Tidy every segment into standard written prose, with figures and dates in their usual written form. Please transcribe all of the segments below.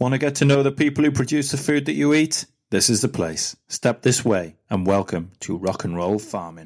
Want to get to know the people who produce the food that you eat? This is the place. Step this way and welcome to Rock and Roll Farming.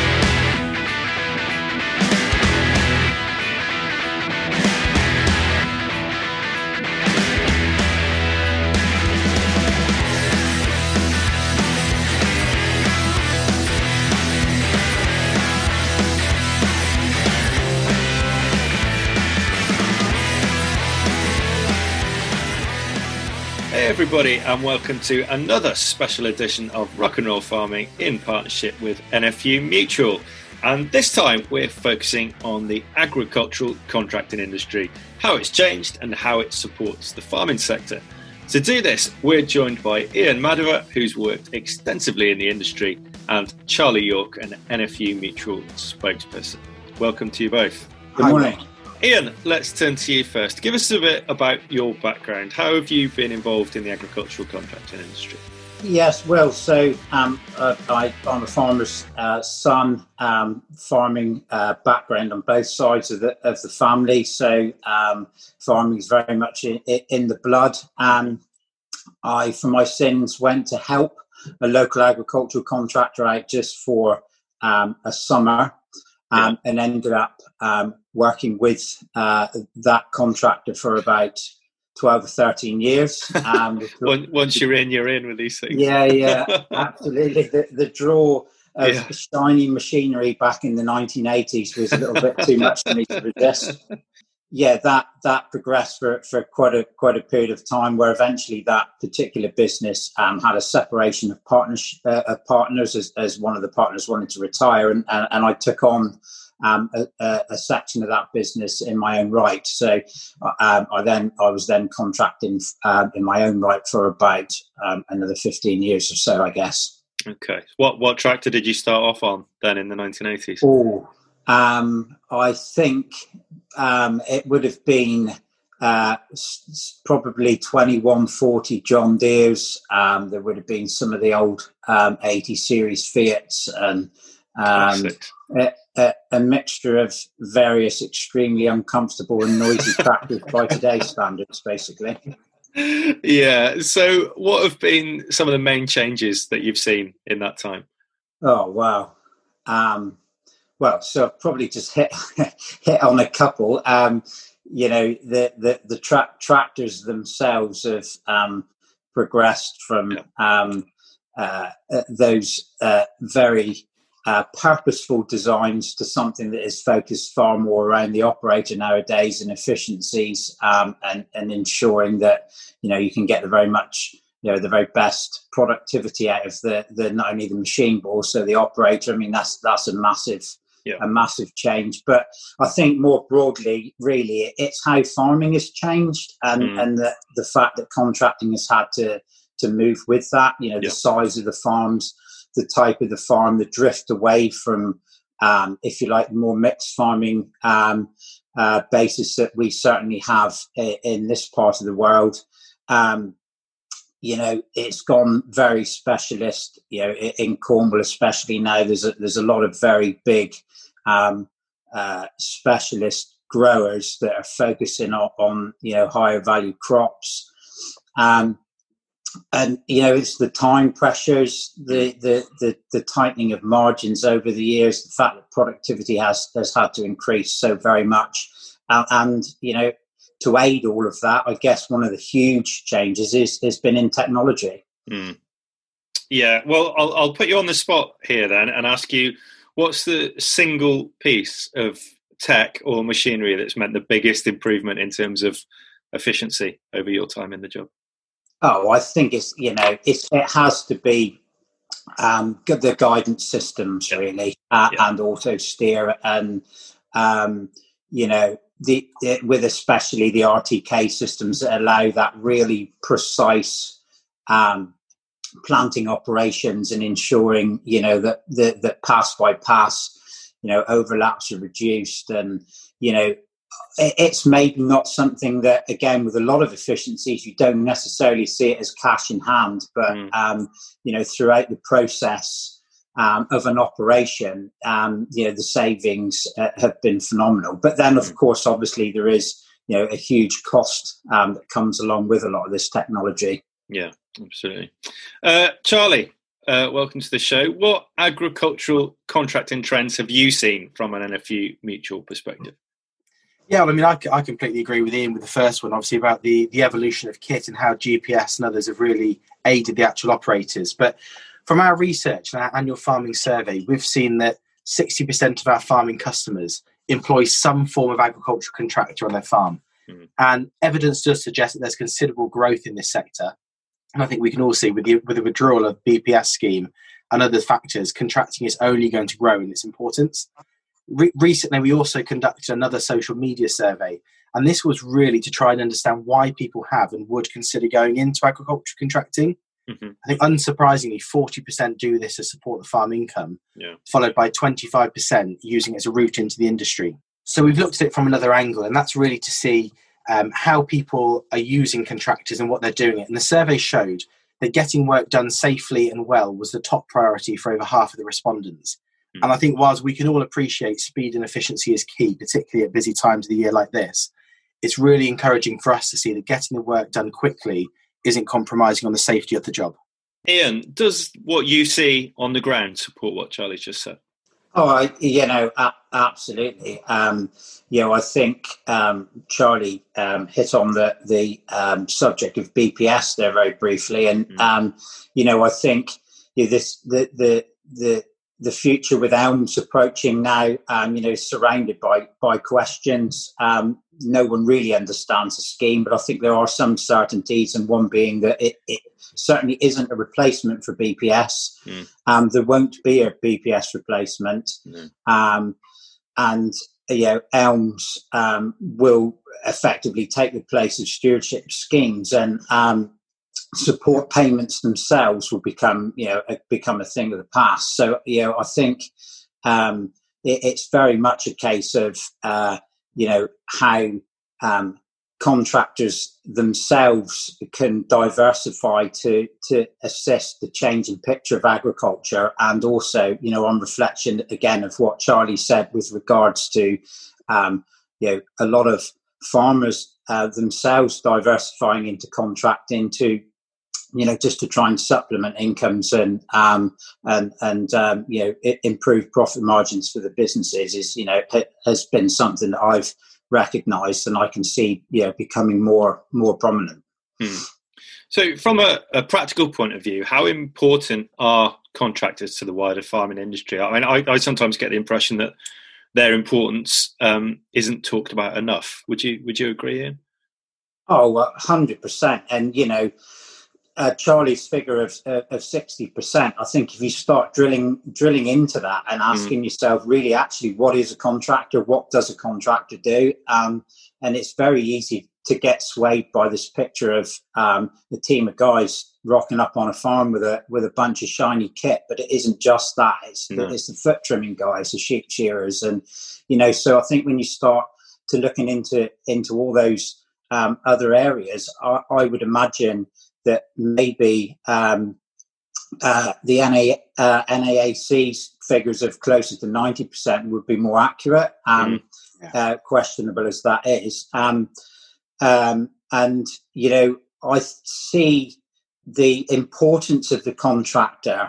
Hey everybody, and welcome to another special edition of Rock and Roll Farming in partnership with NFU Mutual. And this time we're focusing on the agricultural contracting industry, how it's changed and how it supports the farming sector. To do this, we're joined by Ian Madura, who's worked extensively in the industry, and Charlie York, an NFU Mutual spokesperson. Welcome to you both. Good morning. Ian, let's turn to you first. Give us a bit about your background. How have you been involved in the agricultural contracting industry? Yes, well, so I'm a farmer's son, farming background on both sides of the family. So farming is very much in the blood. I, for my sins, went to help a local agricultural contractor out just for a summer. And ended up working with that contractor for about 12 or 13 years. Once you're in with these things. Yeah, absolutely. The draw of shiny machinery back in the 1980s was a little bit too much for me to resist. Yeah, that progressed for quite a period of time, where eventually that particular business had a separation of partners as one of the partners wanted to retire, and I took on a section of that business in my own right. So I was then contracting in my own right for about another 15 years or so, I guess. Okay. What tractor did you start off on then in the 1980s? I think it would have been probably 2140 John Deeres. There would have been some of the old 80 series Fiats and a mixture of various extremely uncomfortable and noisy tractors by today's standards, basically. Yeah. So what have been some of the main changes that you've seen in that time? Oh, wow. Well, so I've probably just hit on a couple. The tractors themselves have progressed from those very purposeful designs to something that is focused far more around the operator nowadays and efficiencies, and ensuring that you can get the very best productivity out of the not only the machine but also the operator. I mean, that's a massive change. But I think more broadly, really, it's how farming has changed, and the fact that contracting has had to move with that. The size of the farms, the type of the farm, the drift away from, if you like, more mixed farming basis that we certainly have in this part of the world. It's gone very specialist. In Cornwall, especially now, there's a lot of very big specialist growers that are focusing on higher value crops. And it's the time pressures, the tightening of margins over the years, the fact that productivity has had to increase so very much, and to aid all of that, I guess one of the huge changes has been in technology. Yeah, well, I'll put you on the spot here then and ask you, what's the single piece of tech or machinery that's meant the biggest improvement in terms of efficiency over your time in the job? Oh, I think it has to be the guidance systems, really, and auto steer, and with especially the RTK systems that allow that really precise planting operations and ensuring that pass by pass overlaps are reduced, and it's maybe not something that, again, with a lot of efficiencies, you don't necessarily see it as cash in hand, but throughout the process of an operation, the savings have been phenomenal. But then, of course, obviously there is a huge cost that comes along with a lot of this technology. Yeah, absolutely. Charlie, welcome to the show. What agricultural contracting trends have you seen from an NFU Mutual perspective? Yeah, I mean, I completely agree with Ian with the first one, obviously, about the evolution of kit and how GPS and others have really aided the actual operators. But from our research and our annual farming survey, we've seen that 60% of our farming customers employ some form of agricultural contractor on their farm. Mm. And evidence does suggest that there's considerable growth in this sector. And I think we can all see with the withdrawal of BPS scheme and other factors, contracting is only going to grow in its importance. Recently, we also conducted another social media survey, and this was really to try and understand why people have and would consider going into agricultural contracting. Mm-hmm. I think, unsurprisingly, 40% do this to support the farm income, followed by 25% using it as a route into the industry. So we've looked at it from another angle, and that's really to see how people are using contractors and what they're doing it. And the survey showed that getting work done safely and well was the top priority for over half of the respondents. And I think whilst we can all appreciate speed and efficiency is key, particularly at busy times of the year like this, it's really encouraging for us to see that getting the work done quickly isn't compromising on the safety of the job. Ian, does what you see on the ground support what Charlie just said? Oh, absolutely. I think Charlie hit on the subject of BPS there very briefly, and I think the future with ELMS approaching now, is surrounded by questions. No one really understands the scheme, but I think there are some certainties, and one being that it certainly isn't a replacement for BPS. There won't be a BPS replacement. And ELMS will effectively take the place of stewardship schemes, and support payments themselves will become a thing of the past. So I think it's very much a case of how contractors themselves can diversify to assess the changing picture of agriculture, and also on reflection again of what Charlie said with regards to a lot of farmers themselves diversifying into contracting to just to try and supplement incomes and improve profit margins for the businesses has been something that I've recognised, and I can see becoming more prominent. So from a practical point of view, how important are contractors to the wider farming industry? I mean, I sometimes get the impression that their importance isn't talked about enough. Would you agree, Ian? Oh, 100%. And Charlie's figure of 60%, I think if you start drilling into that and asking yourself really actually what is a contractor, what does a contractor do, and it's very easy to get swayed by this picture of the team of guys rocking up on a farm with a bunch of shiny kit, but it isn't just that. It's the foot trimming guys, the sheep shearers, and so I think when you start to looking into all those other areas, I would imagine that maybe the NAAC's figures of closer to 90% would be more accurate, questionable as that is. I see the importance of the contractor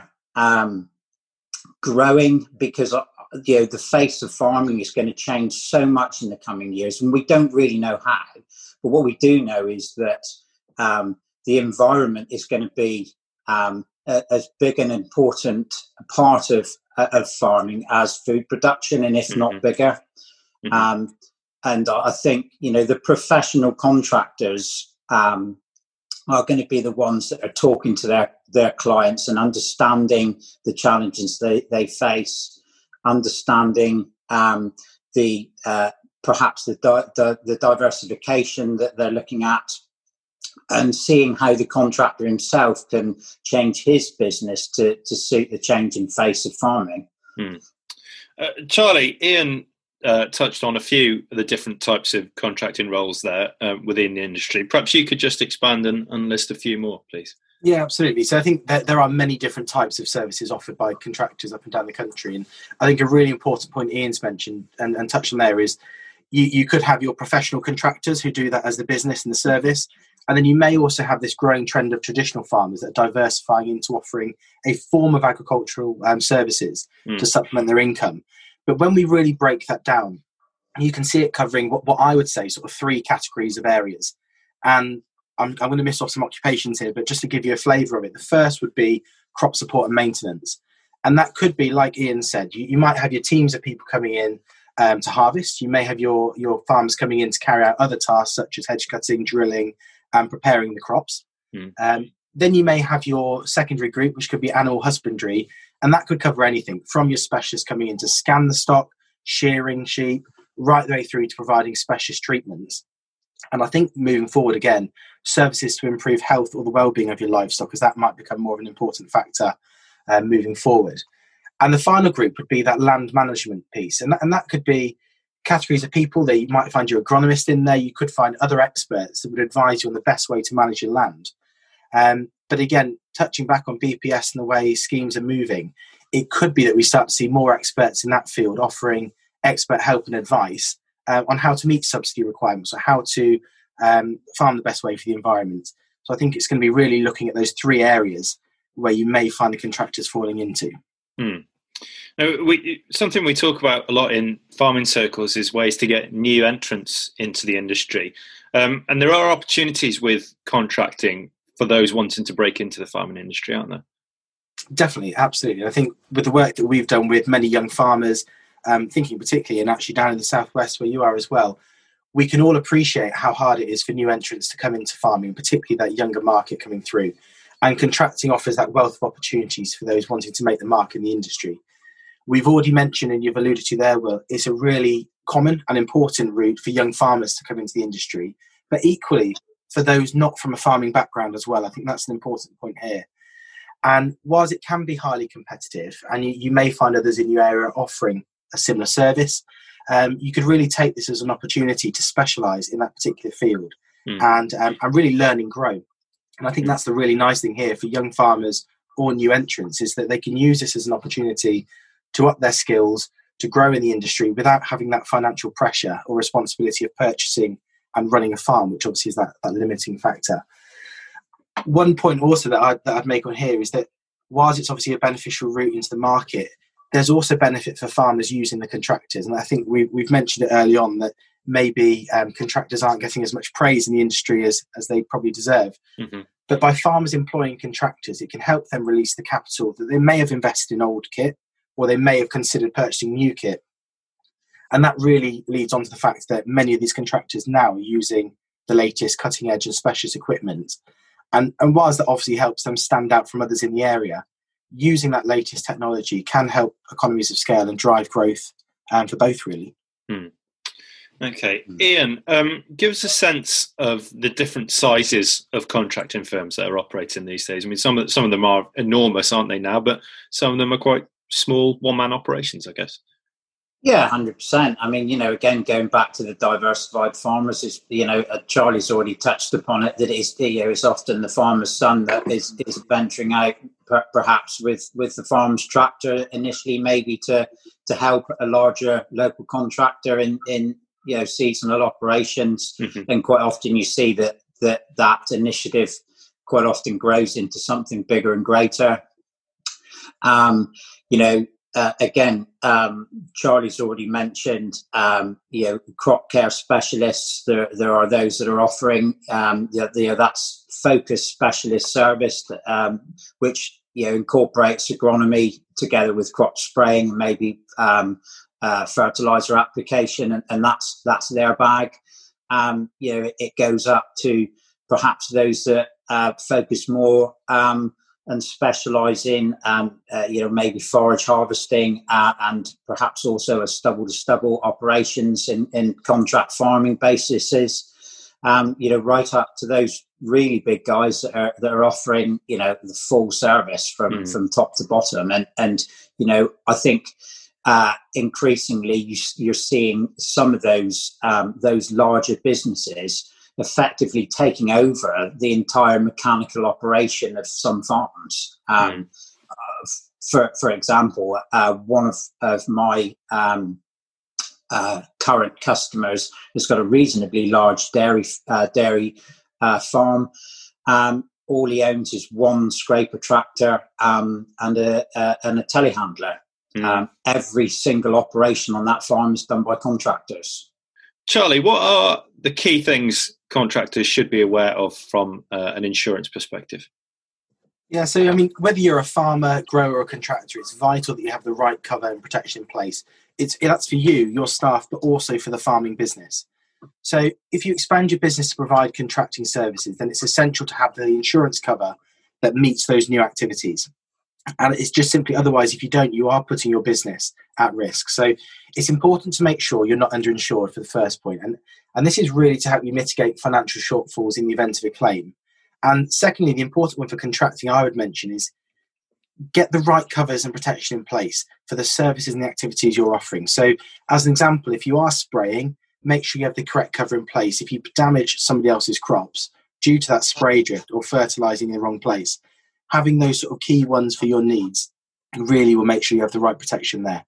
growing, because the face of farming is going to change so much in the coming years, and we don't really know how. But what we do know is that the environment is going to be as big an important part of farming as food production, and if not bigger. And I think the professional contractors are going to be the ones that are talking to their clients and understanding the challenges they face, understanding the perhaps the diversification that they're looking at, and seeing how the contractor himself can change his business to suit the changing face of farming. Charlie, Ian touched on a few of the different types of contracting roles there within the industry. Perhaps you could just expand and list a few more, please. Yeah, absolutely. So I think that there are many different types of services offered by contractors up and down the country. And I think a really important point Ian's mentioned and touched on there is, You could have your professional contractors who do that as the business and the service. And then you may also have this growing trend of traditional farmers that are diversifying into offering a form of agricultural services to supplement their income. But when we really break that down, you can see it covering what I would say sort of 3 categories of areas. And I'm going to miss off some occupations here, but just to give you a flavour of it, the first would be crop support and maintenance. And that could be, like Ian said, you might have your teams of people coming in to harvest. You may have your farmers coming in to carry out other tasks such as hedge cutting, drilling, and preparing the crops. Then you may have your secondary group, which could be animal husbandry, and that could cover anything from your specialists coming in to scan the stock, shearing sheep, right the way through to providing specialist treatments. And I think moving forward, again, services to improve health or the well-being of your livestock, because that might become more of an important factor moving forward. And the final group would be that land management piece. And that could be categories of people that you might find your agronomist in there. You could find other experts that would advise you on the best way to manage your land. But again, touching back on BPS and the way schemes are moving, it could be that we start to see more experts in that field offering expert help and advice on how to meet subsidy requirements or how to farm the best way for the environment. So I think it's going to be really looking at those 3 areas where you may find the contractors falling into. Now, something we talk about a lot in farming circles is ways to get new entrants into the industry. And there are opportunities with contracting for those wanting to break into the farming industry, aren't there? Definitely, absolutely. I think with the work that we've done with many young farmers, thinking particularly and actually down in the southwest where you are as well, we can all appreciate how hard it is for new entrants to come into farming, particularly that younger market coming through. And contracting offers that wealth of opportunities for those wanting to make the mark in the industry. We've already mentioned, and you've alluded to there, Will, it's a really common and important route for young farmers to come into the industry, but equally for those not from a farming background as well. I think that's an important point here. And whilst it can be highly competitive, and you may find others in your area offering a similar service, you could really take this as an opportunity to specialise in that particular field and really learn and grow. And I think that's the really nice thing here for young farmers or new entrants, is that they can use this as an opportunity to up their skills, to grow in the industry without having that financial pressure or responsibility of purchasing and running a farm, which obviously is that limiting factor. One point also that I'd make on here is that whilst it's obviously a beneficial route into the market, there's also benefit for farmers using the contractors. And I think we've mentioned it early on that maybe contractors aren't getting as much praise in the industry as they probably deserve. But by farmers employing contractors, it can help them release the capital that they may have invested in old kit, or they may have considered purchasing new kit. And that really leads on to the fact that many of these contractors now are using the latest cutting edge and specialist equipment. And whilst that obviously helps them stand out from others in the area, using that latest technology can help economies of scale and drive growth for both, really. Okay. Ian, give us a sense of the different sizes of contracting firms that are operating these days. I mean, some of them are enormous, aren't they now? But some of them are quite small, one-man operations, I guess. Yeah, 100%. I mean, again, going back to the diversified farmers, is Charlie's already touched upon it, that it's often the farmer's son that is venturing out, perhaps with the farm's tractor initially, maybe to help a larger local contractor in seasonal operations. And quite often you see that initiative quite often grows into something bigger and greater. Again, Charlie's already mentioned, crop care specialists. There are those that are offering that's focused specialist service, which incorporates agronomy together with crop spraying, maybe fertilizer application, and that's their bag. It goes up to perhaps those that focus more and specialise in, maybe forage harvesting and perhaps also a stubble-to-stubble operations in contract farming bases. Right up to those really big guys that are offering, the full service from top to bottom. And I think increasingly you're seeing some of those larger businesses effectively taking over the entire mechanical operation of some farms. For example, one of my current customers has got a reasonably large dairy farm. All he owns is one scraper tractor and a telehandler. Every single operation on that farm is done by contractors. Charlie, what are the key things contractors should be aware of from an insurance perspective? Yeah, so I mean, whether you're a farmer, grower, or contractor, it's vital that you have the right cover and protection in place. That's for you, your staff, but also for the farming business. So if you expand your business to provide contracting services, then it's essential to have the insurance cover that meets those new activities. And it's just simply, otherwise, if you don't, you are putting your business at risk. So it's important to make sure you're not underinsured for the first point. And this is really to help you mitigate financial shortfalls in the event of a claim. And secondly, the important one for contracting I would mention is get the right covers and protection in place for the services and the activities you're offering. So as an example, if you are spraying, make sure you have the correct cover in place. If you damage somebody else's crops due to that spray drift or fertilizing in the wrong place, having those sort of key ones for your needs really will make sure you have the right protection there.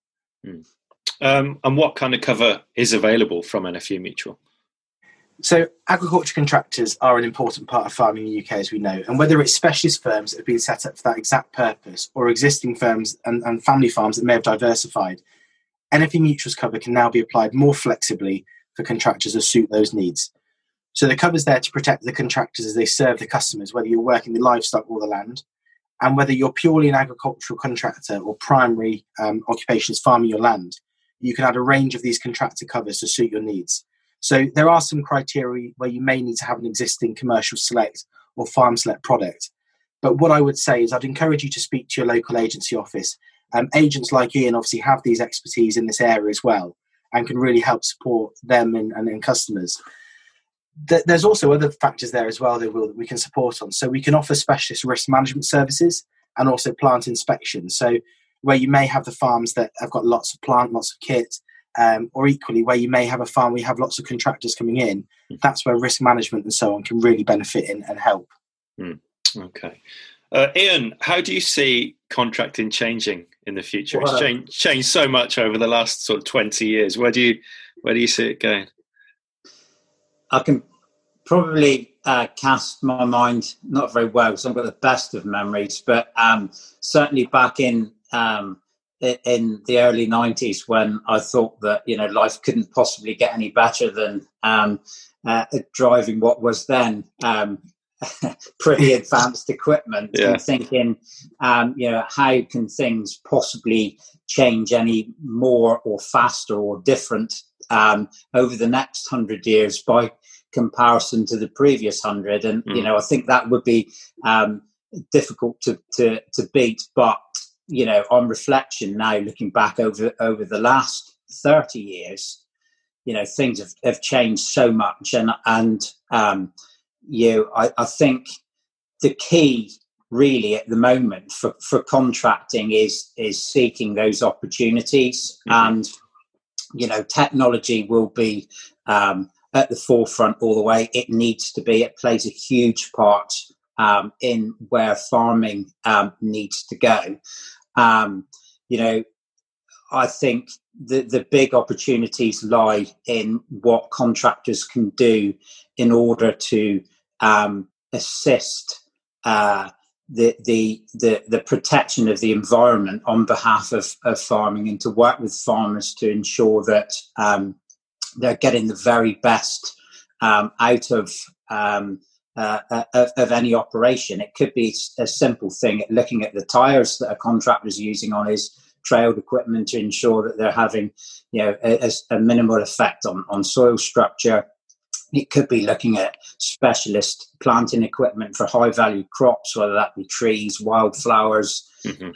And what kind of cover is available from NFU Mutual? So agriculture contractors are an important part of farming in the UK, as we know, and whether it's specialist firms that have been set up for that exact purpose or existing firms and family farms that may have diversified, NFU Mutual's cover can now be applied more flexibly for contractors to suit those needs. So the cover's there to protect the contractors as they serve the customers, whether you're working the livestock or the land, and whether you're purely an agricultural contractor or primary occupation is farming your land, you can add a range of these contractor covers to suit your needs. So there are some criteria where you may need to have an existing commercial select or farm select product. But what I would say is I'd encourage you to speak to your local agency office. Agents like Ian obviously have these expertise in this area as well and can really help support them and customers. There's also other factors there as well that we can support on. So we can offer specialist risk management services and also plant inspection. So where you may have the farms that have got lots of plant, lots of kit, or equally where you may have a farm where you have lots of contractors coming in, that's where risk management and so on can really benefit and help. Okay. Ian, how do you see contracting changing in the future? Well, It's changed so much over the last sort of 20 years. Where do you see it going? I can probably cast my mind not very well because I've got the best of memories, but certainly back in the early 90s when I thought that life couldn't possibly get any better than driving what was then pretty advanced equipment, and thinking how can things possibly change any more or faster or different over the next 100 years by comparison to the previous 100. And I think that would be difficult to beat, but on reflection now, looking back over the last 30 years, things have changed so much, and I think the key really at the moment for contracting is seeking those opportunities, and technology will be at the forefront all the way. It needs to be. It plays a huge part in where farming needs to go. I think the big opportunities lie in what contractors can do in order to assist the protection of the environment on behalf of farming, and to work with farmers to ensure that they're getting the very best out of any operation. It could be a simple thing, looking at the tyres that a contractor is using on his trailed equipment to ensure that they're having a minimal effect on soil structure. It could be looking at specialist planting equipment for high value crops, whether that be trees, wildflowers,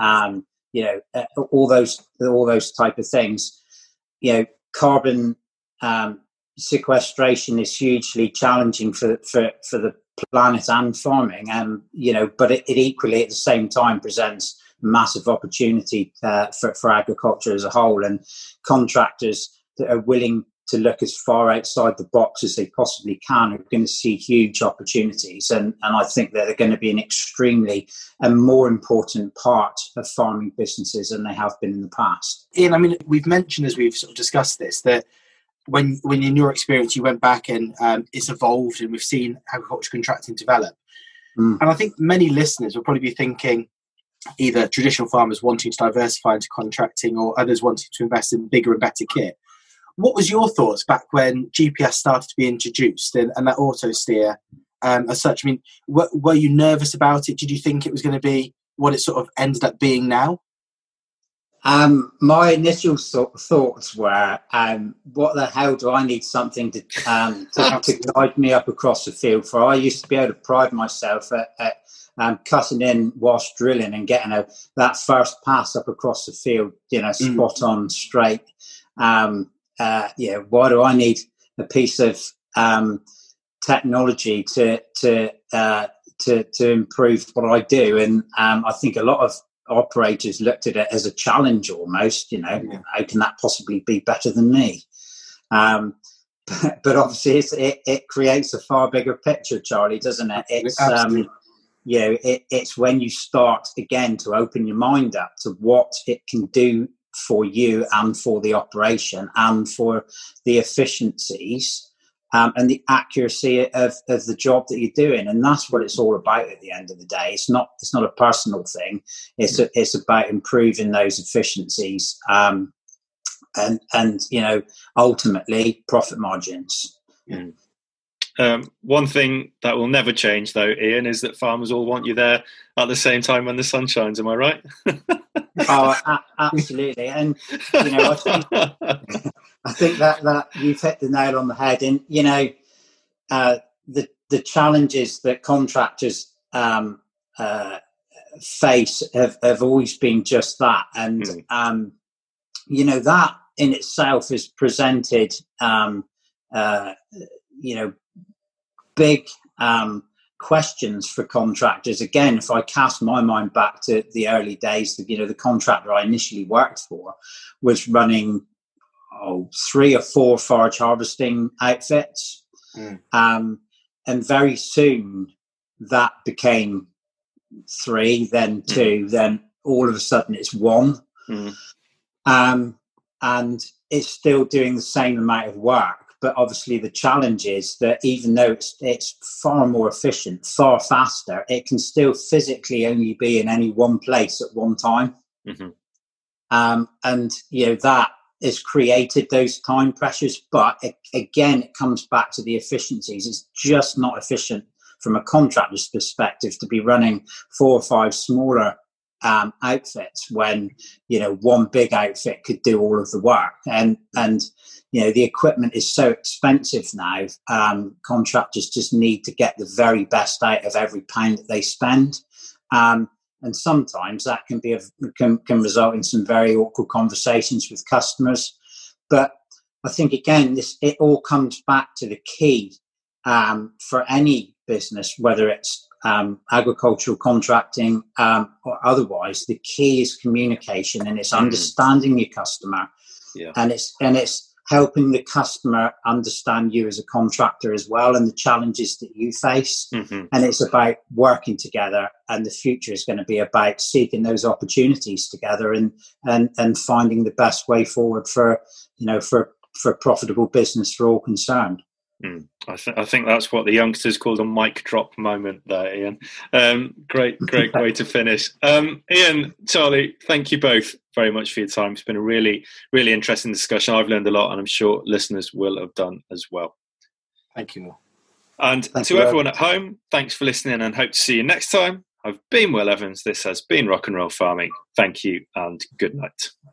all those type of things. Carbon sequestration is hugely challenging for the planet and farming, but it equally at the same time presents massive opportunity for agriculture as a whole, and contractors that are willing to look as far outside the box as they possibly can are going to see huge opportunities. And I think that they're going to be an extremely and more important part of farming businesses than they have been in the past. Ian, I mean, we've mentioned as we've sort of discussed this, that when in your experience you went back and it's evolved and we've seen agriculture contracting develop. And I think many listeners will probably be thinking either traditional farmers wanting to diversify into contracting or others wanting to invest in bigger and better kit. What was your thoughts back when GPS started to be introduced and that auto steer as such? I mean, were you nervous about it? Did you think it was going to be what it sort of ended up being now? My initial thoughts were, what the hell do I need something to guide me up across the field for? I used to be able to pride myself at cutting in whilst drilling and getting that first pass up across the field, spot on, straight. Why do I need a piece of technology to improve what I do? And I think a lot of operators looked at it as a challenge almost. How can that possibly be better than me? But obviously it creates a far bigger picture, Charlie, doesn't it? It's it's when you start again to open your mind up to what it can do for you and for the operation and for the efficiencies and the accuracy of the job that you're doing. And that's what it's all about at the end of the day. It's not a personal thing. It's about improving those efficiencies and ultimately profit margins. One thing that will never change, though, Ian, is that farmers all want you there at the same time when the sun shines. Am I right? Oh, absolutely. And I think that you've hit the nail on the head. And the challenges that contractors face have always been just that. And that in itself is presented big questions for contractors. Again, if I cast my mind back to the early days, the contractor I initially worked for was running 3 or 4 forage harvesting outfits. And very soon that became 3, then 2, then all of a sudden it's 1. And it's still doing the same amount of work. But obviously the challenge is that even though it's far more efficient, far faster, it can still physically only be in any one place at one time. And that has created those time pressures. But again, it comes back to the efficiencies. It's just not efficient from a contractor's perspective to be running 4 or 5 smaller outfits when one big outfit could do all of the work. And the equipment is so expensive now. Contractors just need to get the very best out of every pound that they spend. And sometimes that can result in some very awkward conversations with customers. But I think, again, it all comes back to the key for any business, whether it's agricultural contracting or otherwise. The key is communication, and it's understanding your customer, and it's helping the customer understand you as a contractor as well, and the challenges that you face. And it's about working together, and the future is going to be about seeking those opportunities together and finding the best way forward for profitable business for all concerned. I think that's what the youngsters called a mic drop moment there, Ian. Great way to finish. Ian, Charlie, thank you both very much for your time. It's been a really, really interesting discussion. I've learned a lot, and I'm sure listeners will have done as well. Thank you. And to everyone at home, thanks for listening, and hope to see you next time. I've been Will Evans. This has been Rock and Roll Farming. Thank you and good night.